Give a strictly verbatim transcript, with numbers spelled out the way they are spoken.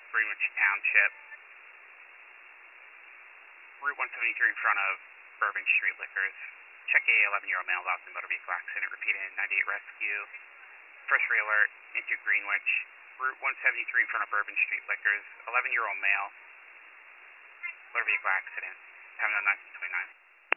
Greenwich Township. Route one seventy-three in front of Bourbon Street Liquors. Check a eleven-year-old male lost in motor vehicle accident. Repeated ninety-eight rescue. First re-alert into Greenwich. Route one seventy-three in front of Bourbon Street Liquors. eleven-year-old male. Motor vehicle accident. Time nine twenty-nine.